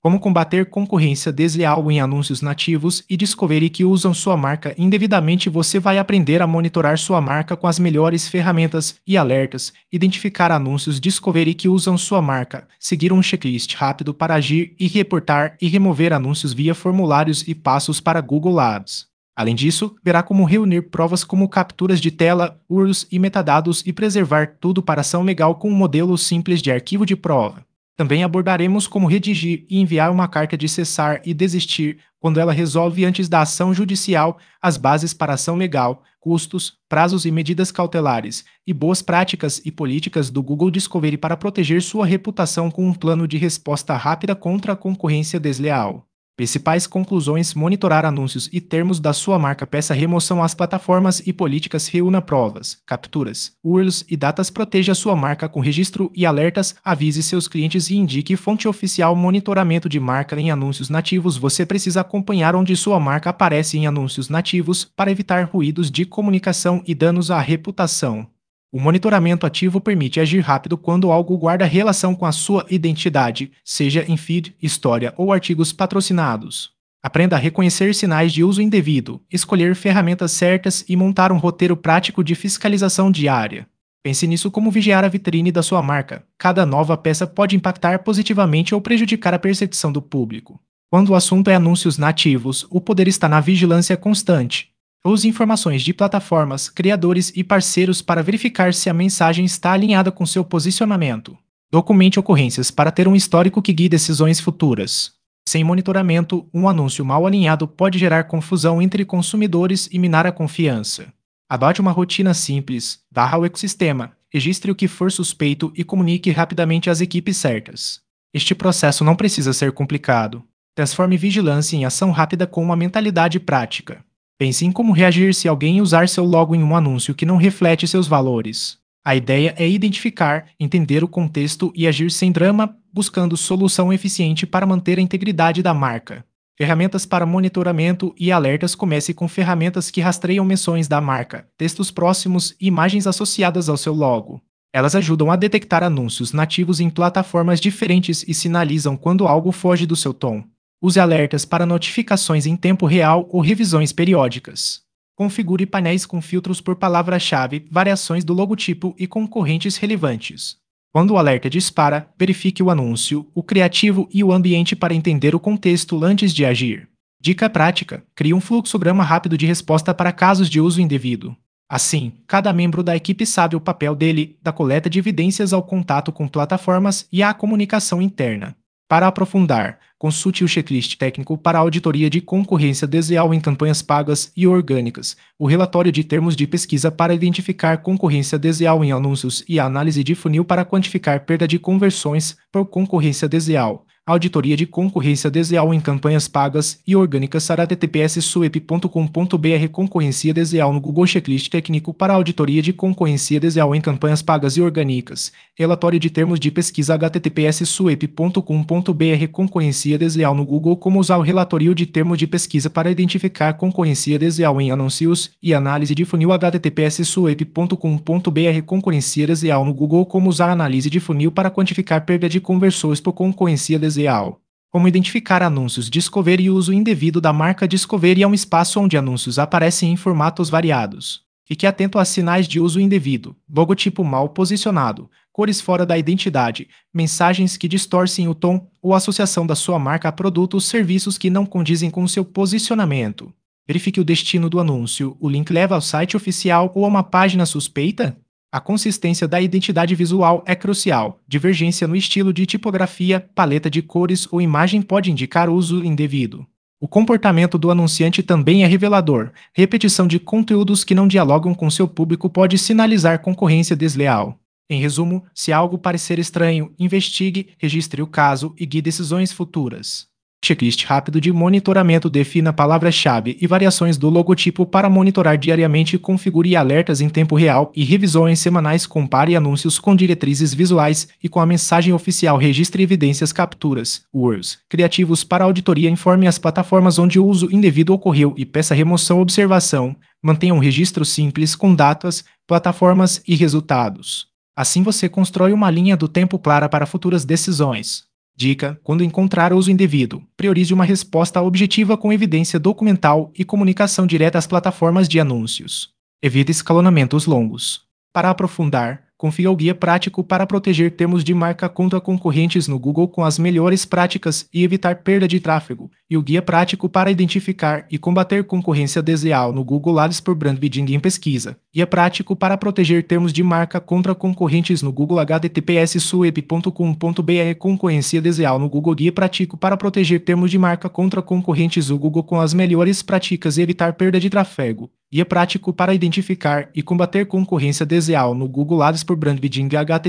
Como combater concorrência desleal em anúncios nativos e Discovery que usam sua marca indevidamente. Você vai aprender a monitorar sua marca com as melhores ferramentas e alertas, identificar anúncios Discovery que usam sua marca, seguir um checklist rápido para agir e reportar e remover anúncios via formulários e passos para Google Ads. Além disso, verá como reunir provas como capturas de tela, URLs e metadados e preservar tudo para ação legal com um modelo simples de arquivo de prova. Também abordaremos como redigir e enviar uma carta de cessar e desistir quando ela resolve antes da ação judicial, as bases para ação legal, custos, prazos e medidas cautelares, e boas práticas e políticas do Google Discovery para proteger sua reputação com um plano de resposta rápida contra a concorrência desleal. Principais conclusões: monitorar anúncios e termos da sua marca, peça remoção às plataformas e políticas, reúna provas, capturas, URLs e datas, proteja sua marca com registro e alertas, avise seus clientes e indique fonte oficial. Monitoramento de marca em anúncios nativos. Você precisa acompanhar onde sua marca aparece em anúncios nativos para evitar ruídos de comunicação e danos à reputação. O monitoramento ativo permite agir rápido quando algo guarda relação com a sua identidade, seja em feed, história ou artigos patrocinados. Aprenda a reconhecer sinais de uso indevido, escolher ferramentas certas e montar um roteiro prático de fiscalização diária. Pense nisso como vigiar a vitrine da sua marca. Cada nova peça pode impactar positivamente ou prejudicar a percepção do público. Quando o assunto é anúncios nativos, o poder está na vigilância constante. Use informações de plataformas, criadores e parceiros para verificar se a mensagem está alinhada com seu posicionamento. Documente ocorrências para ter um histórico que guie decisões futuras. Sem monitoramento, um anúncio mal alinhado pode gerar confusão entre consumidores e minar a confiança. Adote uma rotina simples, varra o ecossistema, registre o que for suspeito e comunique rapidamente às equipes certas. Este processo não precisa ser complicado. Transforme vigilância em ação rápida com uma mentalidade prática. Pense em como reagir se alguém usar seu logo em um anúncio que não reflete seus valores. A ideia é identificar, entender o contexto e agir sem drama, buscando solução eficiente para manter a integridade da marca. Ferramentas para monitoramento e alertas. Comece com ferramentas que rastreiam menções da marca, textos próximos e imagens associadas ao seu logo. Elas ajudam a detectar anúncios nativos em plataformas diferentes e sinalizam quando algo foge do seu tom. Use alertas para notificações em tempo real ou revisões periódicas. Configure painéis com filtros por palavra-chave, variações do logotipo e concorrentes relevantes. Quando o alerta dispara, verifique o anúncio, o criativo e o ambiente para entender o contexto antes de agir. Dica prática: crie um fluxograma rápido de resposta para casos de uso indevido. Assim, cada membro da equipe sabe o papel dele, da coleta de evidências ao contato com plataformas e à comunicação interna. Para aprofundar, consulte o checklist técnico para a auditoria de concorrência desleal em campanhas pagas e orgânicas, o relatório de termos de pesquisa para identificar concorrência desleal em anúncios e a análise de funil para quantificar perda de conversões por concorrência desleal. Auditoria de concorrência desleal em campanhas pagas e orgânicas. https://suep.com.br. Concorrência desleal no Google. Checklist técnico para auditoria de concorrência desleal em campanhas pagas e orgânicas. Relatório de termos de pesquisa. https://suep.com.br. Concorrência desleal no Google. Como usar o relatório de termos de pesquisa para identificar concorrência desleal em anúncios e análise de funil. https://suep.com.br. Concorrência desleal no Google. Como usar a análise de funil para quantificar perda de conversões por concorrência desleal. Como identificar anúncios Discovery e uso indevido da marca. Discovery é um espaço onde anúncios aparecem em formatos variados. Fique atento a sinais de uso indevido, logotipo mal posicionado, cores fora da identidade, mensagens que distorcem o tom ou associação da sua marca a produtos ou serviços que não condizem com seu posicionamento. Verifique o destino do anúncio. O link leva ao site oficial ou a uma página suspeita? A consistência da identidade visual é crucial. Divergência no estilo de tipografia, paleta de cores ou imagem pode indicar uso indevido. O comportamento do anunciante também é revelador. Repetição de conteúdos que não dialogam com seu público pode sinalizar concorrência desleal. Em resumo, se algo parecer estranho, investigue, registre o caso e guie decisões futuras. Checklist rápido de monitoramento. Defina palavra-chave e variações do logotipo para monitorar diariamente. Configure alertas em tempo real e revisões semanais. Compare anúncios com diretrizes visuais e com a mensagem oficial. Registre evidências, capturas, URLs, criativos para auditoria. Informe as plataformas onde o uso indevido ocorreu e peça remoção. Observação: mantenha um registro simples com datas, plataformas e resultados. Assim você constrói uma linha do tempo clara para futuras decisões. Dica: quando encontrar uso indevido, priorize uma resposta objetiva com evidência documental e comunicação direta às plataformas de anúncios. Evite escalonamentos longos. Para aprofundar, confira o guia prático para proteger termos de marca contra concorrentes no Google com as melhores práticas e evitar perda de tráfego, e o guia prático para identificar e combater concorrência desleal no Google Ads por Brand Bidding em pesquisa. Guia prático para proteger termos de marca contra concorrentes no Google https://suep.com.br Concorrência desleal no Google. Guia prático para proteger termos de marca contra concorrentes no Google com as melhores práticas e evitar perda de tráfego. Guia prático para identificar e combater concorrência desleal no Google Ads por Brand Bidding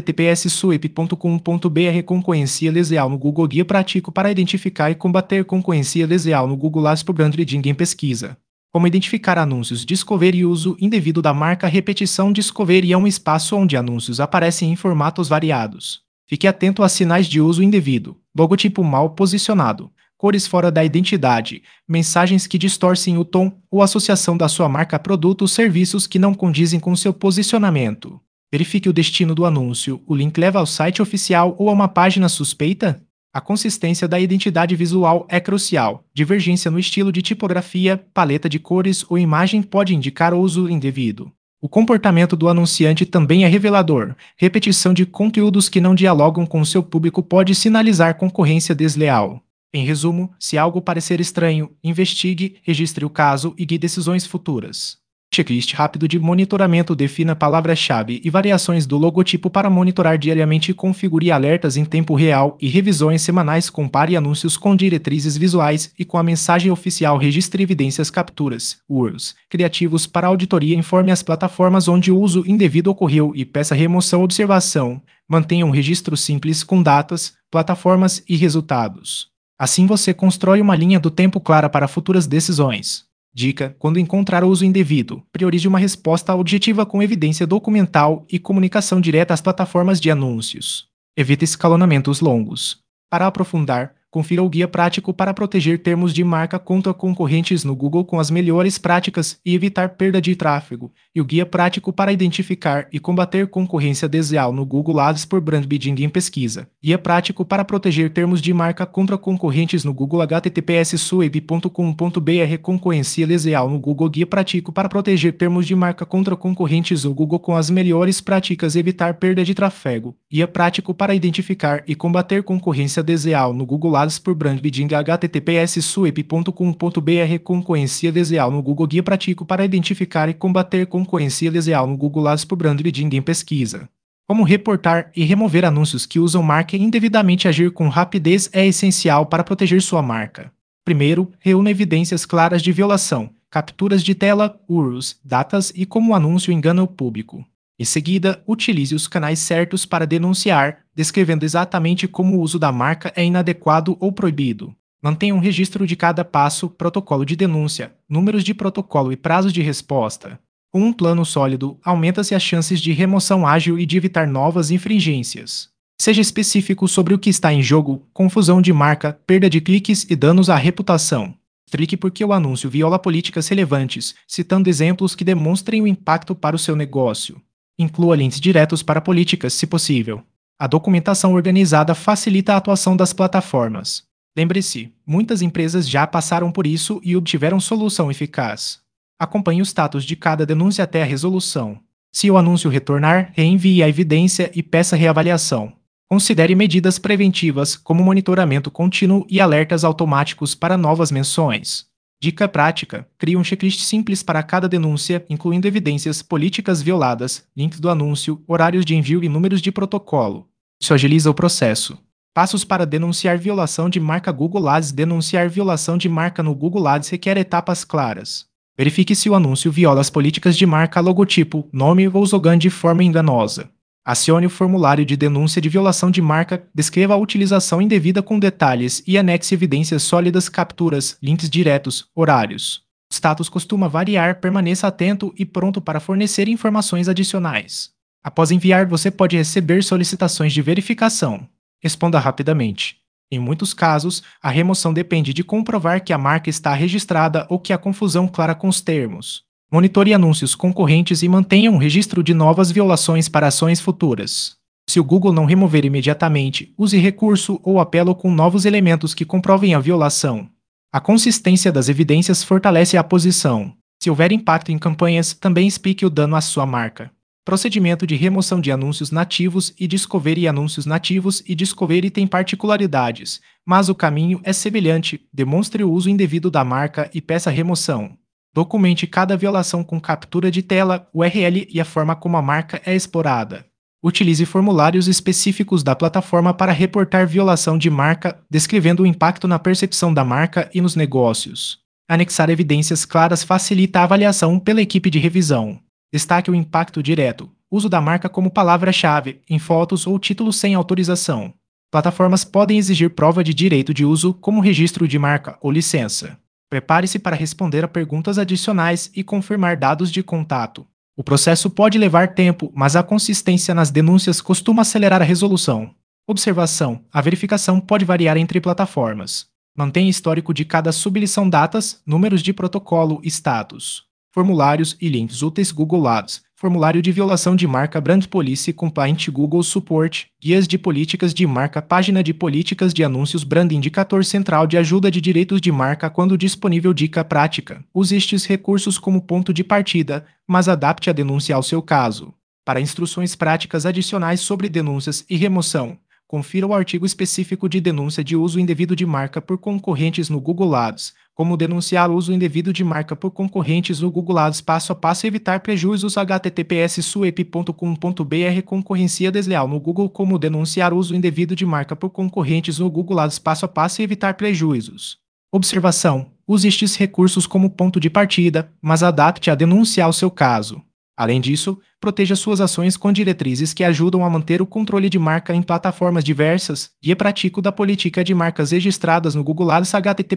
https://suep.com.br Concorrência desleal no Google. Guia prático para identificar e combater concorrência desleal no Google Ads por Brand Bidding em pesquisa. Como identificar anúncios discovery e uso indevido da marca. Repetição: discovery é um espaço onde anúncios aparecem em formatos variados. Fique atento a sinais de uso indevido, logotipo mal posicionado, cores fora da identidade, mensagens que distorcem o tom ou associação da sua marca a produtos ou serviços que não condizem com seu posicionamento. Verifique o destino do anúncio. O link leva ao site oficial ou a uma página suspeita? A consistência da identidade visual é crucial. Divergência no estilo de tipografia, paleta de cores ou imagem pode indicar uso indevido. O comportamento do anunciante também é revelador. Repetição de conteúdos que não dialogam com o seu público pode sinalizar concorrência desleal. Em resumo, se algo parecer estranho, investigue, registre o caso e guie decisões futuras. Checklist rápido de monitoramento: defina palavra-chave e variações do logotipo para monitorar diariamente. Configure alertas em tempo real e revisões semanais. Compare anúncios com diretrizes visuais e com a mensagem oficial. Registre evidências, capturas, URLs, criativos para auditoria. Informe as plataformas onde o uso indevido ocorreu e peça remoção. Observação: mantenha um registro simples com datas, plataformas e resultados. Assim você constrói uma linha do tempo clara para futuras decisões. Dica: quando encontrar uso indevido, priorize uma resposta objetiva com evidência documental e comunicação direta às plataformas de anúncios. Evite escalonamentos longos. Para aprofundar, confira o guia prático para proteger termos de marca contra concorrentes no Google com as melhores práticas e evitar perda de tráfego, e o guia prático para identificar e combater concorrência desleal no Google Ads por Brand Bidding em pesquisa. Guia prático para proteger termos de marca contra concorrentes no Google https://sueb.com.br Concorrência desleal no Google. Guia prático para proteger termos de marca contra concorrentes no Google com as melhores práticas e evitar perda de tráfego. Guia prático para identificar e combater concorrência desleal no Google Ads por Brand Bidding https://sueb.com.br Concorrência desleal no Google. Guia prático para identificar e combater concorrência desleal no Google Ads por Brand Bidding em pesquisa. Como reportar e remover anúncios que usam marca indevidamente. Agir com rapidez é essencial para proteger sua marca. Primeiro, reúna evidências claras de violação, capturas de tela, URLs, datas e como o anúncio engana o público. Em seguida, utilize os canais certos para denunciar, descrevendo exatamente como o uso da marca é inadequado ou proibido. Mantenha um registro de cada passo, protocolo de denúncia, números de protocolo e prazos de resposta. Com um plano sólido, aumenta-se as chances de remoção ágil e de evitar novas infringências. Seja específico sobre o que está em jogo: confusão de marca, perda de cliques e danos à reputação. Explique por que o anúncio viola políticas relevantes, citando exemplos que demonstrem o impacto para o seu negócio. Inclua links diretos para políticas, se possível. A documentação organizada facilita a atuação das plataformas. Lembre-se, muitas empresas já passaram por isso e obtiveram solução eficaz. Acompanhe o status de cada denúncia até a resolução. Se o anúncio retornar, reenvie a evidência e peça reavaliação. Considere medidas preventivas, como monitoramento contínuo e alertas automáticos para novas menções. Dica prática: crie um checklist simples para cada denúncia, incluindo evidências, políticas violadas, links do anúncio, horários de envio e números de protocolo. Isso agiliza o processo. Passos para denunciar violação de marca Google Ads. Denunciar violação de marca no Google Ads requer etapas claras. Verifique se o anúncio viola as políticas de marca, logotipo, nome ou slogan de forma enganosa. Acione o formulário de denúncia de violação de marca, descreva a utilização indevida com detalhes e anexe evidências sólidas, capturas, links diretos, horários. O status costuma variar, permaneça atento e pronto para fornecer informações adicionais. Após enviar, você pode receber solicitações de verificação. Responda rapidamente. Em muitos casos, a remoção depende de comprovar que a marca está registrada ou que há confusão clara com os termos. Monitore anúncios concorrentes e mantenha um registro de novas violações para ações futuras. Se o Google não remover imediatamente, use recurso ou apelo com novos elementos que comprovem a violação. A consistência das evidências fortalece a posição. Se houver impacto em campanhas, também explique o dano à sua marca. Procedimento de remoção de anúncios nativos e Discovery. Anúncios nativos e Discovery têm particularidades, mas o caminho é semelhante. Demonstre o uso indevido da marca e peça remoção. Documente cada violação com captura de tela, URL e a forma como a marca é explorada. Utilize formulários específicos da plataforma para reportar violação de marca, descrevendo o impacto na percepção da marca e nos negócios. Anexar evidências claras facilita a avaliação pela equipe de revisão. Destaque o impacto direto. Uso da marca como palavra-chave, em fotos ou títulos sem autorização. Plataformas podem exigir prova de direito de uso, como registro de marca ou licença. Prepare-se para responder a perguntas adicionais e confirmar dados de contato. O processo pode levar tempo, mas a consistência nas denúncias costuma acelerar a resolução. Observação: a verificação pode variar entre plataformas. Mantenha histórico de cada submissão, datas, números de protocolo e status. Formulários e links úteis. Google Ads, formulário de violação de marca, Brand Policy Compliant, Google Support, guias de políticas de marca, página de políticas de anúncios, Brand Indicator central de ajuda de direitos de marca quando disponível. Dica prática: use estes recursos como ponto de partida, mas adapte a denúncia ao seu caso. Para instruções práticas adicionais sobre denúncias e remoção, confira o artigo específico de denúncia de uso indevido de marca por concorrentes no Google Ads. Como denunciar o uso indevido de marca por concorrentes no Google Ads, passo a passo, evitar prejuízos. https://suep.com.br. Concorrência desleal no Google. Como denunciar o uso indevido de marca por concorrentes no Google Ads, passo a passo, e evitar prejuízos. Observação: use estes recursos como ponto de partida, mas adapte a denúncia ao seu caso. Além disso, proteja suas ações com diretrizes que ajudam a manter o controle de marca em plataformas diversas. Guia prático da política de marcas registradas no Google Ads.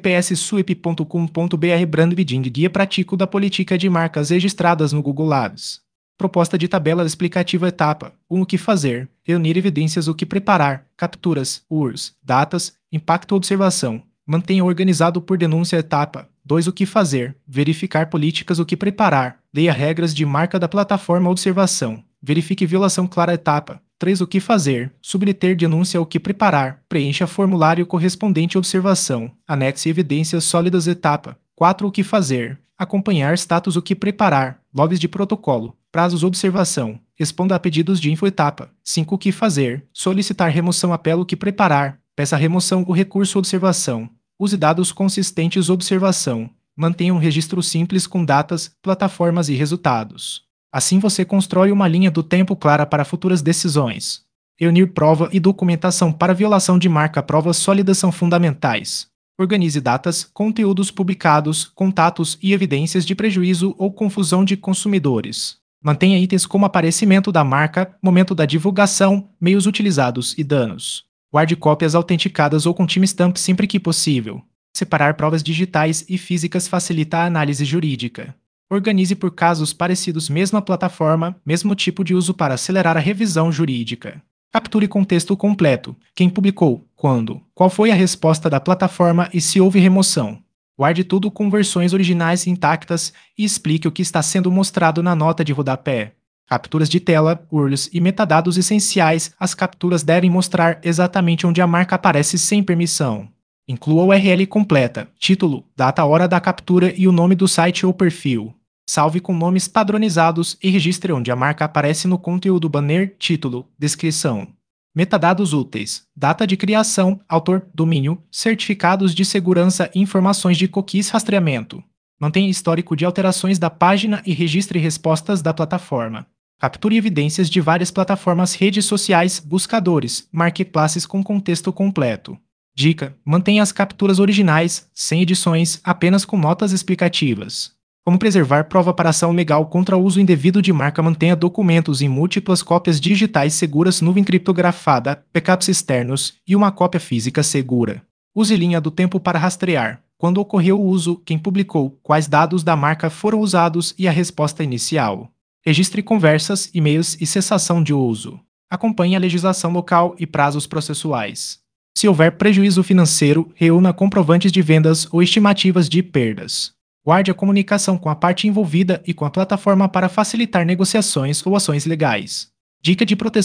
https://suep.com.br. Brand Bidding, guia prático da política de marcas registradas no Google Ads. Proposta de tabela explicativa. Etapa 1: o que fazer, reunir evidências, o que preparar, capturas, URLs, datas, impacto. Observação: mantenha organizado por denúncia. Etapa 2: o que fazer, verificar políticas, o que preparar, leia regras de marca da plataforma. Observação: verifique violação clara. Etapa 3: o que fazer, submeter denúncia, o que preparar, preencha formulário correspondente. Observação: anexe evidências sólidas. Etapa 4: o que fazer, acompanhar status, o que preparar, logs de protocolo, prazos. Observação: responda a pedidos de info. Etapa 5: o que fazer, solicitar remoção, apelo, o que preparar, peça remoção com recurso. Observação: use dados consistentes. Observação: mantenha um registro simples com datas, plataformas e resultados. Assim você constrói uma linha do tempo clara para futuras decisões. Reunir prova e documentação para violação de marca. Provas sólidas são fundamentais. Organize datas, conteúdos publicados, contatos e evidências de prejuízo ou confusão de consumidores. Mantenha itens como aparecimento da marca, momento da divulgação, meios utilizados e danos. Guarde cópias autenticadas ou com timestamp sempre que possível. Separar provas digitais e físicas facilita a análise jurídica. Organize por casos parecidos, mesma plataforma, mesmo tipo de uso, para acelerar a revisão jurídica. Capture contexto completo: quem publicou, quando, qual foi a resposta da plataforma e se houve remoção. Guarde tudo com versões originais intactas e explique o que está sendo mostrado na nota de rodapé. Capturas de tela, URLs e metadados essenciais. As capturas devem mostrar exatamente onde a marca aparece sem permissão. Inclua a URL completa, título, data, hora da captura e o nome do site ou perfil. Salve com nomes padronizados e registre onde a marca aparece no conteúdo: banner, título, descrição. Metadados úteis: data de criação, autor, domínio, certificados de segurança e informações de cookies. Rastreamento: mantenha histórico de alterações da página e registre respostas da plataforma. Capture evidências de várias plataformas, redes sociais, buscadores, marketplaces com contexto completo. Dica: mantenha as capturas originais, sem edições, apenas com notas explicativas. Como preservar prova para ação legal contra o uso indevido de marca? Mantenha documentos em múltiplas cópias digitais seguras, nuvem criptografada, backups externos e uma cópia física segura. Use linha do tempo para rastrear: quando ocorreu o uso, quem publicou, quais dados da marca foram usados e a resposta inicial. Registre conversas, e-mails e cessação de uso. Acompanhe a legislação local e prazos processuais. Se houver prejuízo financeiro, reúna comprovantes de vendas ou estimativas de perdas. Guarde a comunicação com a parte envolvida e com a plataforma para facilitar negociações ou ações legais. Dica de proteção: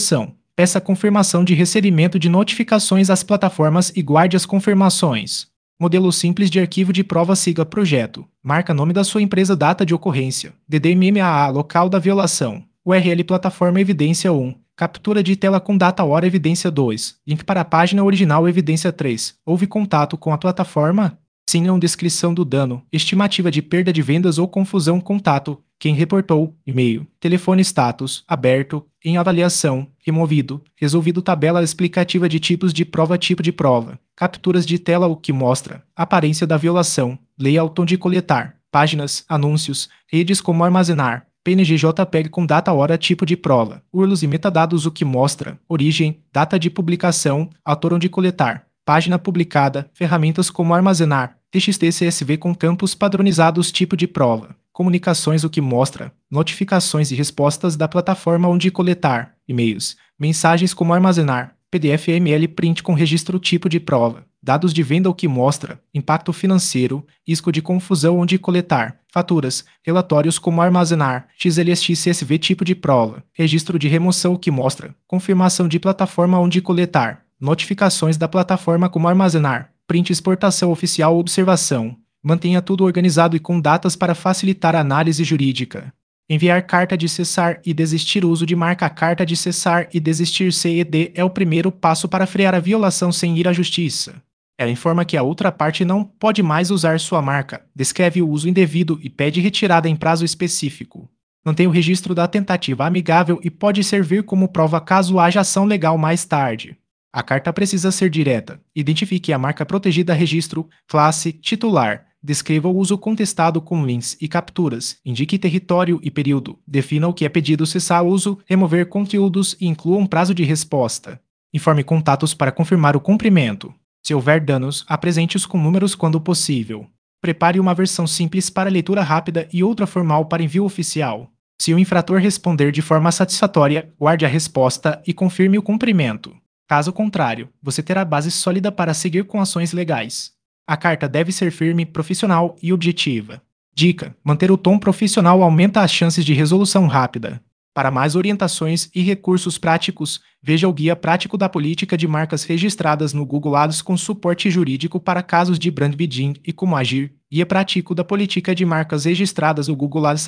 peça confirmação de recebimento de notificações às plataformas e guarde as confirmações. Modelo simples de arquivo de prova siga projeto. Marca nome da sua empresa, data de ocorrência. DDMMAA local da violação. URL plataforma evidência 1. Captura de tela com data hora evidência 2. Link para a página original evidência 3. Houve contato com a plataforma? Sim, não. Descrição do dano. Estimativa de perda de vendas ou confusão. Contato. Quem reportou? E-mail. Telefone status. Aberto. Em avaliação. Removido. Resolvido. Tabela explicativa de tipos de prova. Tipo de prova. Capturas de tela. O que mostra? Aparência da violação. Layout onde coletar. Páginas. Anúncios. Redes como armazenar. PNG JPEG com data hora. Tipo de prova. URLs e metadados. O que mostra? Origem. Data de publicação. Autor onde coletar. Página publicada. Ferramentas como armazenar. TXT CSV com campos padronizados. Tipo de prova. Comunicações. O que mostra? Notificações e respostas da plataforma onde coletar. E-mails. Mensagens como armazenar. PDF ML print com registro. Tipo de prova. Dados de venda. O que mostra? Impacto financeiro. Risco de confusão onde coletar. Faturas. Relatórios como armazenar. XLSX CSV. Tipo de prova. Registro de remoção. O que mostra? Confirmação de plataforma onde coletar. Notificações da plataforma como armazenar. Print exportação oficial. Observação. Mantenha tudo organizado e com datas para facilitar a análise jurídica. Enviar carta de cessar e desistir. O uso de marca. A carta de cessar e desistir CED é o primeiro passo para frear a violação sem ir à justiça. Ela informa que a outra parte não pode mais usar sua marca, descreve o uso indevido e pede retirada em prazo específico. Mantém o registro da tentativa amigável e pode servir como prova caso haja ação legal mais tarde. A carta precisa ser direta. Identifique a marca protegida, registro, classe, titular. Descreva o uso contestado com links e capturas. Indique território e período. Defina o que é pedido, cessar o uso, remover conteúdos e inclua um prazo de resposta. Informe contatos para confirmar o cumprimento. Se houver danos, apresente-os com números quando possível. Prepare uma versão simples para leitura rápida e outra formal para envio oficial. Se o infrator responder de forma satisfatória, guarde a resposta e confirme o cumprimento. Caso contrário, você terá base sólida para seguir com ações legais. A carta deve ser firme, profissional e objetiva. Dica: manter o tom profissional aumenta as chances de resolução rápida. Para mais orientações e recursos práticos, veja o Guia Prático da Política de Marcas Registradas no Google Ads com suporte jurídico para casos de brand bidding e como agir. Guia Prático da Política de Marcas Registradas no Google Ads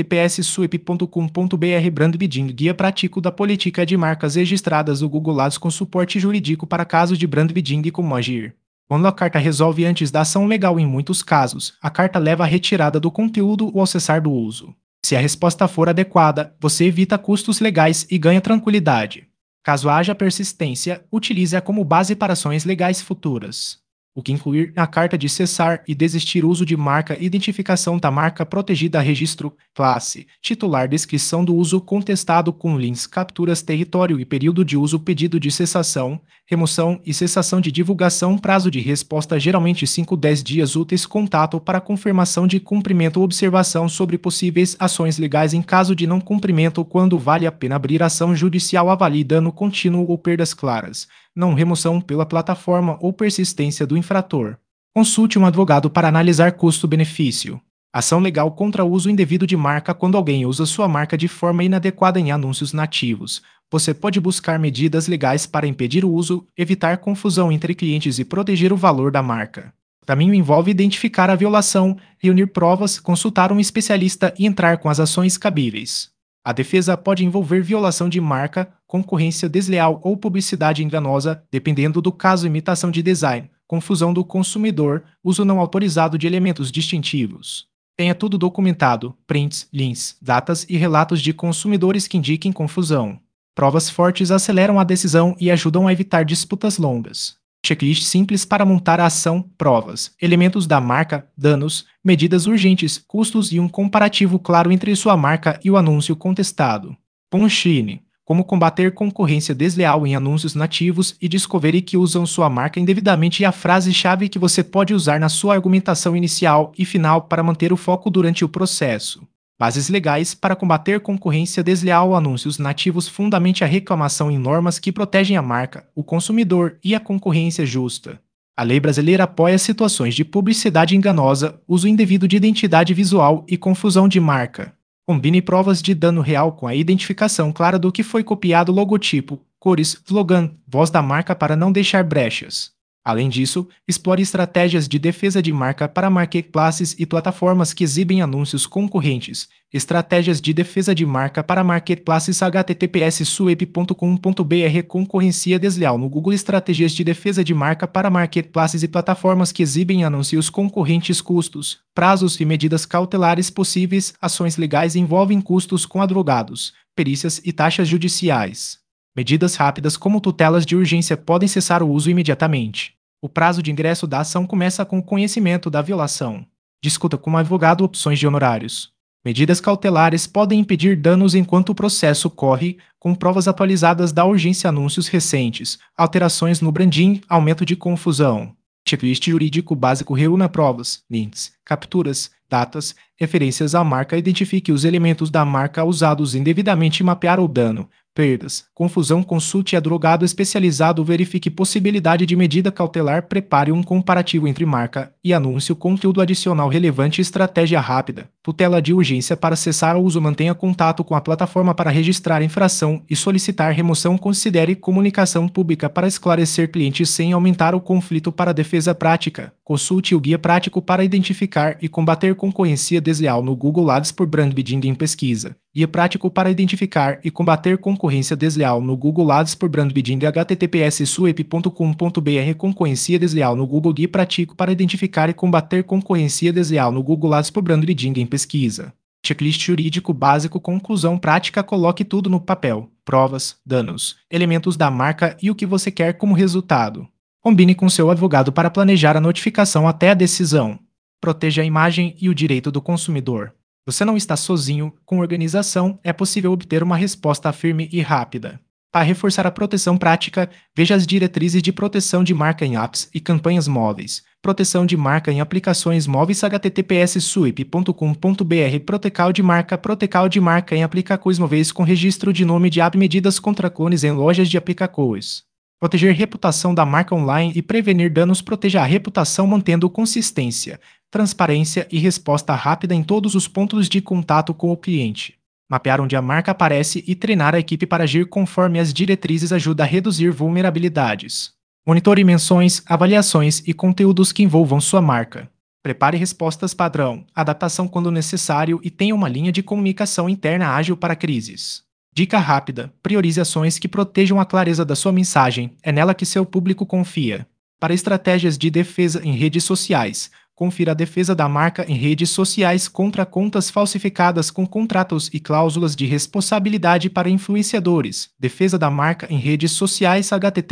https://suep.com.br Brand bidding. Guia Prático da Política de Marcas Registradas no Google Ads com suporte jurídico para casos de brand bidding e como agir. Quando a carta resolve antes da ação legal em muitos casos, a carta leva à retirada do conteúdo ou ao cessar do uso. Se a resposta for adequada, você evita custos legais e ganha tranquilidade. Caso haja persistência, utilize-a como base para ações legais futuras. O que incluir na carta de cessar e desistir uso de marca, identificação da marca protegida, registro, classe, titular, descrição do uso contestado com links, capturas, território e período de uso, pedido de cessação, remoção e cessação de divulgação, prazo de resposta geralmente 5-10 dias úteis, contato para confirmação de cumprimento, observação sobre possíveis ações legais em caso de não cumprimento, quando vale a pena abrir ação judicial, avalie dano contínuo ou perdas claras, não remoção pela plataforma ou persistência do infrator. Consulte um advogado para analisar custo-benefício. Ação legal contra o uso indevido de marca. Quando alguém usa sua marca de forma inadequada em anúncios nativos, você pode buscar medidas legais para impedir o uso, evitar confusão entre clientes e proteger o valor da marca. O caminho envolve identificar a violação, reunir provas, consultar um especialista e entrar com as ações cabíveis. A defesa pode envolver violação de marca, concorrência desleal ou publicidade enganosa, dependendo do caso, imitação de design, confusão do consumidor, uso não autorizado de elementos distintivos. Tenha tudo documentado, prints, links, datas e relatos de consumidores que indiquem confusão. Provas fortes aceleram a decisão e ajudam a evitar disputas longas. Checklist simples para montar a ação, provas, elementos da marca, danos, medidas urgentes, custos e um comparativo claro entre sua marca e o anúncio contestado. Punchline: como combater concorrência desleal em anúncios nativos e Discovery que usam sua marca indevidamente e a frase-chave que você pode usar na sua argumentação inicial e final para manter o foco durante o processo. Bases legais para combater concorrência desleal, anúncios nativos, fundamente a reclamação em normas que protegem a marca, o consumidor e a concorrência justa. A lei brasileira apoia situações de publicidade enganosa, uso indevido de identidade visual e confusão de marca. Combine provas de dano real com a identificação clara do que foi copiado, logotipo, cores, slogan, voz da marca para não deixar brechas. Além disso, explore estratégias de defesa de marca para marketplaces e plataformas que exibem anúncios concorrentes. Estratégias de defesa de marca para marketplaces https://suep.com.br Concorrência desleal no Google. Estratégias de defesa de marca para marketplaces e plataformas que exibem anúncios concorrentes. Custos, prazos e medidas cautelares possíveis. Ações legais envolvem custos com advogados, perícias e taxas judiciais. Medidas rápidas como tutelas de urgência podem cessar o uso imediatamente. O prazo de ingresso da ação começa com o conhecimento da violação. Discuta com o advogado opções de honorários. Medidas cautelares podem impedir danos enquanto o processo corre, com provas atualizadas da urgência. Anúncios recentes, alterações no branding, aumento de confusão. Checklist jurídico básico. Reúna provas, links, capturas, datas, referências à marca. Identifique os elementos da marca usados indevidamente. Mapear o dano, perdas, confusão. Consulte advogado especializado. Verifique possibilidade de medida cautelar. Prepare um comparativo entre marca e anúncio. Conteúdo adicional relevante. Estratégia rápida. Tutela de urgência para cessar o uso. Mantenha contato com a plataforma para registrar infração e solicitar remoção. Considere comunicação pública para esclarecer clientes sem aumentar o conflito. Para defesa prática, consulte o guia prático para identificar e combater concorrência desleal no Google Ads por brand bidding em pesquisa. Guia prático para identificar e combater concorrência desleal no Google Ads por brand bidding. https://suep.com.br Concorrência desleal no Google. Guia prático para identificar e combater concorrência desleal no Google Ads por brand bidding em pesquisa. Checklist jurídico básico. Conclusão prática. Coloque tudo no papel: provas, danos, elementos da marca e o que você quer como resultado. Combine com seu advogado para planejar a notificação até a decisão. Proteja a imagem e o direito do consumidor. Você não está sozinho. Com organização, é possível obter uma resposta firme e rápida. Para reforçar a proteção prática, veja as diretrizes de proteção de marca em apps e campanhas móveis. Proteção de marca em aplicações móveis. https://suep.com.br Protocolo de marca em aplicações móveis com registro de nome de app. Medidas contra clones em lojas de aplicações. Proteger a reputação da marca online e prevenir danos. Proteja a reputação mantendo consistência, transparência e resposta rápida em todos os pontos de contato com o cliente. Mapear onde a marca aparece e treinar a equipe para agir conforme as diretrizes ajuda a reduzir vulnerabilidades. Monitore menções, avaliações e conteúdos que envolvam sua marca. Prepare respostas padrão, adaptação quando necessário e tenha uma linha de comunicação interna ágil para crises. Dica rápida: priorize ações que protejam a clareza da sua mensagem, é nela que seu público confia. Para estratégias de defesa em redes sociais, confira a defesa da marca em redes sociais contra contas falsificadas com contratos e cláusulas de responsabilidade para influenciadores. Defesa da marca em redes sociais.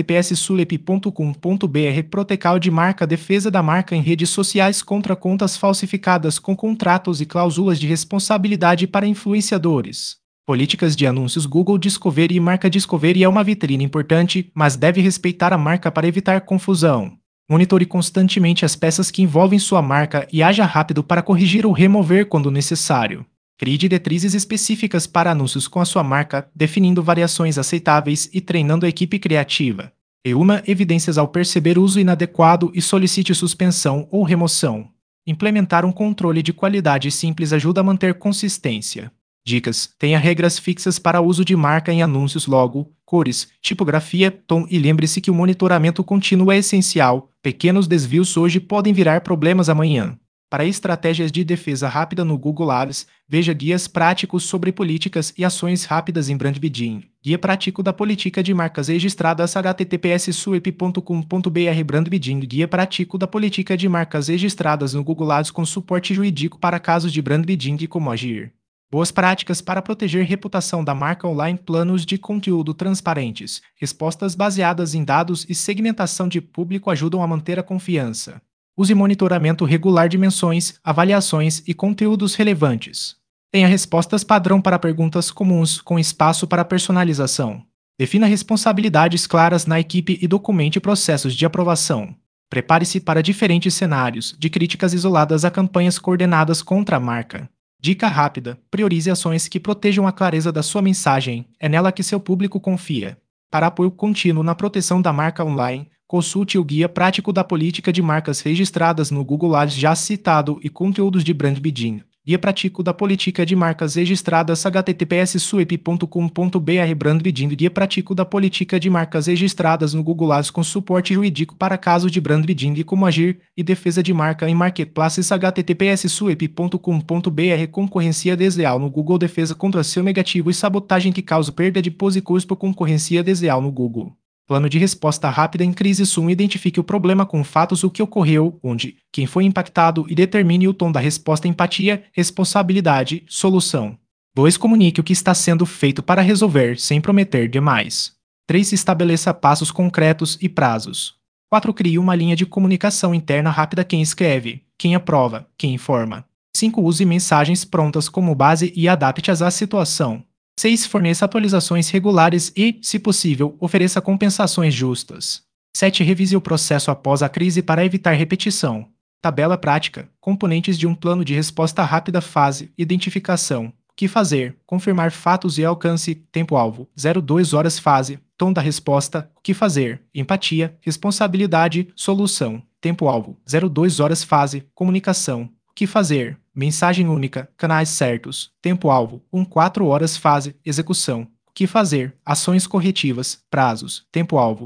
https://suep.com.br Protocolo de marca. Defesa da marca em redes sociais contra contas falsificadas com contratos e cláusulas de responsabilidade para influenciadores. Políticas de anúncios. Google Discovery. Marca Discovery é uma vitrine importante, mas deve respeitar a marca para evitar confusão. Monitore constantemente as peças que envolvem sua marca e haja rápido para corrigir ou remover quando necessário. Crie diretrizes específicas para anúncios com a sua marca, definindo variações aceitáveis e treinando a equipe criativa. Reúna evidências ao perceber uso inadequado e solicite suspensão ou remoção. Implementar um controle de qualidade simples ajuda a manter consistência. Dicas: tenha regras fixas para uso de marca em anúncios. Logo, cores, tipografia, tom e lembre-se que o monitoramento contínuo é essencial. Pequenos desvios hoje podem virar problemas amanhã. Para estratégias de defesa rápida no Google Ads, veja guias práticos sobre políticas e ações rápidas em brand bidding. Guia prático da política de marcas registradas. https://suep.com.br Brand bidding. Guia prático da política de marcas registradas no Google Ads com suporte jurídico para casos de brand bidding e como agir. Boas práticas para proteger a reputação da marca online. Planos de conteúdo transparentes, respostas baseadas em dados e segmentação de público ajudam a manter a confiança. Use monitoramento regular de menções, avaliações e conteúdos relevantes. Tenha respostas padrão para perguntas comuns, com espaço para personalização. Defina responsabilidades claras na equipe e documente processos de aprovação. Prepare-se para diferentes cenários, de críticas isoladas a campanhas coordenadas contra a marca. Dica rápida: priorize ações que protejam a clareza da sua mensagem, é nela que seu público confia. Para apoio contínuo na proteção da marca online, consulte o Guia Prático da Política de Marcas Registradas no Google Ads já citado e conteúdos de brand bidding. Guia Prático da Política de Marcas Registradas https://suep.com.br Brandbidding Guia Prático da Política de Marcas Registradas no Google Ads com suporte jurídico para casos de brandbidding e como agir e defesa de marca em marketplaces https://suep.com.br Concorrência desleal no Google defesa contra SEO negativo e sabotagem que causa perda de posicurs por concorrência desleal no Google. Plano de resposta rápida em crise SUM identifique o problema com fatos o que ocorreu, onde, quem foi impactado e determine o tom da resposta empatia, responsabilidade, solução. 2. Comunique o que está sendo feito para resolver, sem prometer demais. 3. Estabeleça passos concretos e prazos. 4. Crie uma linha de comunicação interna rápida quem escreve, quem aprova, quem informa. 5. Use mensagens prontas como base e adapte-as à situação. 6. Forneça atualizações regulares e, se possível, ofereça compensações justas. 7. Revise o processo após a crise para evitar repetição. Tabela prática. Componentes de um plano de resposta rápida. Fase. Identificação. O que fazer? Confirmar fatos e alcance. Tempo-alvo. 02 horas. Fase. Tom da resposta. O que fazer? Empatia. Responsabilidade. Solução. Tempo-alvo. 02 horas. Fase. Comunicação. O que fazer? Mensagem única, canais certos, tempo-alvo, 4 horas. Fase, execução. O que fazer? Ações corretivas, prazos, tempo-alvo,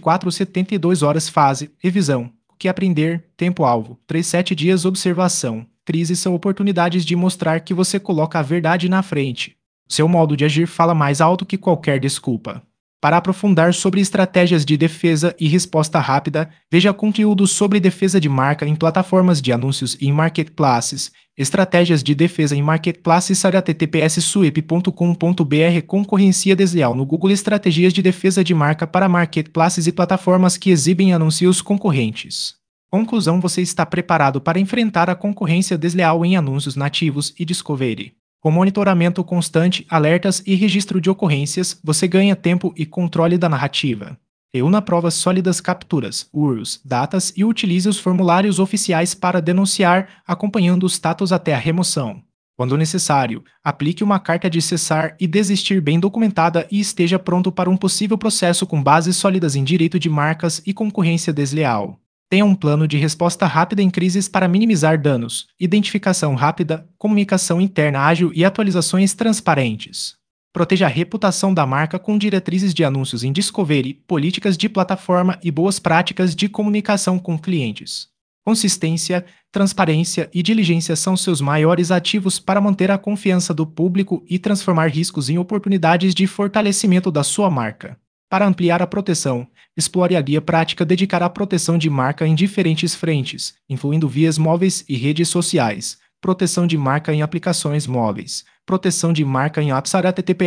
24-72 horas. Fase, revisão. O que aprender? Tempo-alvo, 3-7 dias. Observação. Crises são oportunidades de mostrar que você coloca a verdade na frente. Seu modo de agir fala mais alto que qualquer desculpa. Para aprofundar sobre estratégias de defesa e resposta rápida, veja conteúdo sobre defesa de marca em plataformas de anúncios e em marketplaces, estratégias de defesa em marketplaces https://suep.com.br Concorrência desleal no Google estratégias de defesa de marca para marketplaces e plataformas que exibem anúncios concorrentes. Conclusão: você está preparado para enfrentar a concorrência desleal em anúncios nativos e discovery. Com monitoramento constante, alertas e registro de ocorrências, você ganha tempo e controle da narrativa. Reúna provas sólidas, capturas, URLs, datas e utilize os formulários oficiais para denunciar, acompanhando o status até a remoção. Quando necessário, aplique uma carta de cessar e desistir bem documentada e esteja pronto para um possível processo com bases sólidas em direito de marcas e concorrência desleal. Tenha um plano de resposta rápida em crises para minimizar danos, identificação rápida, comunicação interna ágil e atualizações transparentes. Proteja a reputação da marca com diretrizes de anúncios em discovery, políticas de plataforma e boas práticas de comunicação com clientes. Consistência, transparência e diligência são seus maiores ativos para manter a confiança do público e transformar riscos em oportunidades de fortalecimento da sua marca. Para ampliar a proteção, explore a guia prática dedicada à proteção de marca em diferentes frentes, incluindo vias móveis e redes sociais, proteção de marca em aplicações móveis, proteção de marca em apps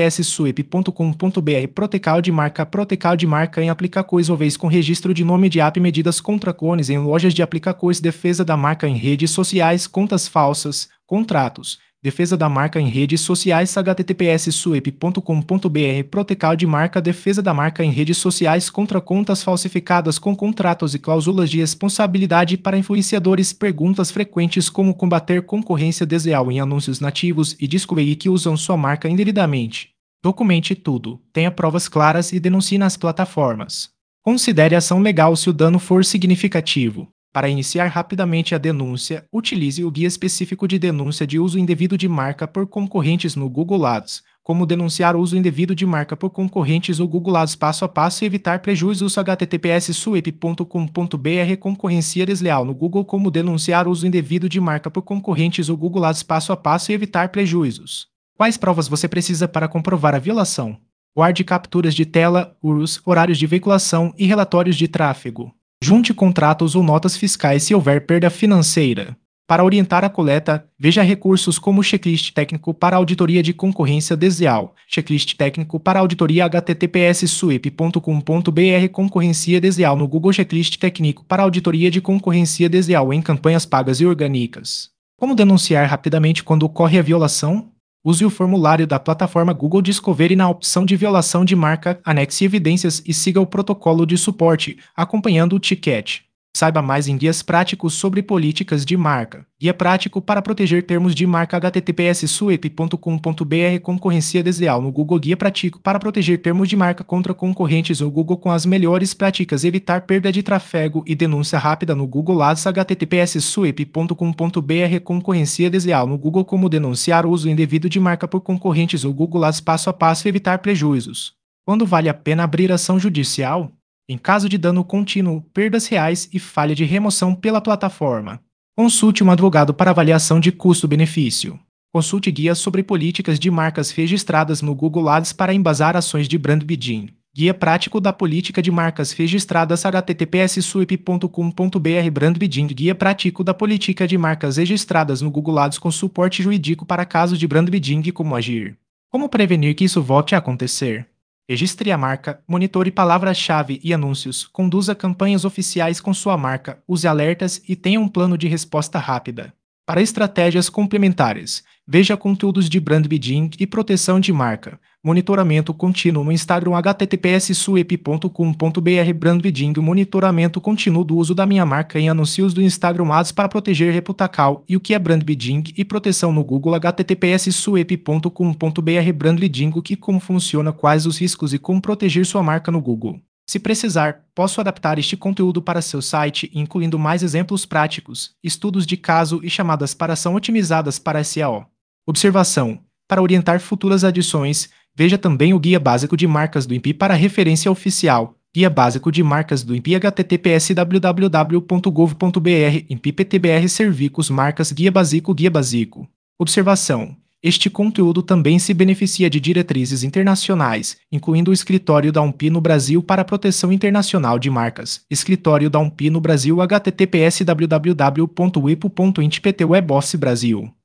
https://suep.com.br Protecal de marca em aplicações móveis com registro de nome de app medidas contra clones em lojas de aplicações defesa da marca em redes sociais contas falsas, contratos, defesa da marca em redes sociais https://suep.com.br Protecal de marca defesa da marca em redes sociais contra contas falsificadas com contratos e cláusulas de responsabilidade para influenciadores perguntas frequentes como combater concorrência desleal em anúncios nativos e discovery que usam sua marca indevidamente. Documente tudo, tenha provas claras e denuncie nas plataformas. Considere ação legal se o dano for significativo. Para iniciar rapidamente a denúncia, utilize o guia específico de denúncia de uso indevido de marca por concorrentes no Google Ads, como denunciar o uso indevido de marca por concorrentes no Google Ads passo a passo e evitar prejuízos https://suep.com.br Concorrência desleal no Google como denunciar o uso indevido de marca por concorrentes no Google Ads passo a passo e evitar prejuízos. Quais provas você precisa para comprovar a violação? Guarde capturas de tela, URLs, horários de veiculação e relatórios de tráfego. Junte contratos ou notas fiscais se houver perda financeira. Para orientar a coleta, veja recursos como checklist técnico para auditoria de concorrência desleal, checklist técnico para auditoria https://suep.com.br Concorrência desleal no Google checklist técnico para auditoria de concorrência desleal em campanhas pagas e orgânicas. Como denunciar rapidamente quando ocorre a violação? Use o formulário da plataforma Google Discovery na opção de violação de marca, anexe evidências e siga o protocolo de suporte, acompanhando o ticket. Saiba mais em guias práticos sobre políticas de marca. Guia prático para proteger termos de marca https://suep.com.br Concorrência desleal no Google. Guia prático para proteger termos de marca contra concorrentes no Google com as melhores práticas. Evitar perda de tráfego e denúncia rápida no Google Ads. https://suep.com.br Concorrência desleal no Google. Como denunciar o uso indevido de marca por concorrentes. O Google Ads passo a passo. Evitar prejuízos. Quando vale a pena abrir ação judicial? Em caso de dano contínuo, perdas reais e falha de remoção pela plataforma. Consulte um advogado para avaliação de custo-benefício. Consulte guias sobre políticas de marcas registradas no Google Ads para embasar ações de brand bidding. Guia prático da política de marcas registradas. https://suep.com.br Brand bidding. Guia prático da política de marcas registradas no Google Ads com suporte jurídico para casos de brand bidding e como agir. Como prevenir que isso volte a acontecer? Registre a marca, monitore palavras-chave e anúncios, conduza campanhas oficiais com sua marca, use alertas e tenha um plano de resposta rápida. Para estratégias complementares, veja conteúdos de brand bidding e proteção de marca. Monitoramento contínuo no Instagram. https://suep.com.br Brand bidding. Monitoramento contínuo do uso da minha marca em anúncios do Instagram Ads para proteger reputacal. E o que é brand bidding e proteção no Google. https://suep.com.br Brand bidding. O que, como funciona, quais os riscos e como proteger sua marca no Google. Se precisar, posso adaptar este conteúdo para seu site, incluindo mais exemplos práticos, estudos de caso e chamadas para ação otimizadas para SEO. Observação: para orientar futuras adições, veja também o Guia Básico de Marcas do INPI para referência oficial. Guia Básico de Marcas do INPI. https://www.gov.br INPI-PTBR Servicos Marcas Guia Básico. Guia Básico. Observação: este conteúdo também se beneficia de diretrizes internacionais, incluindo o Escritório da UNPI no Brasil para a Proteção Internacional de Marcas. Escritório da UNPI no Brasil. https://www.wipo.intpt Web Office Brasil.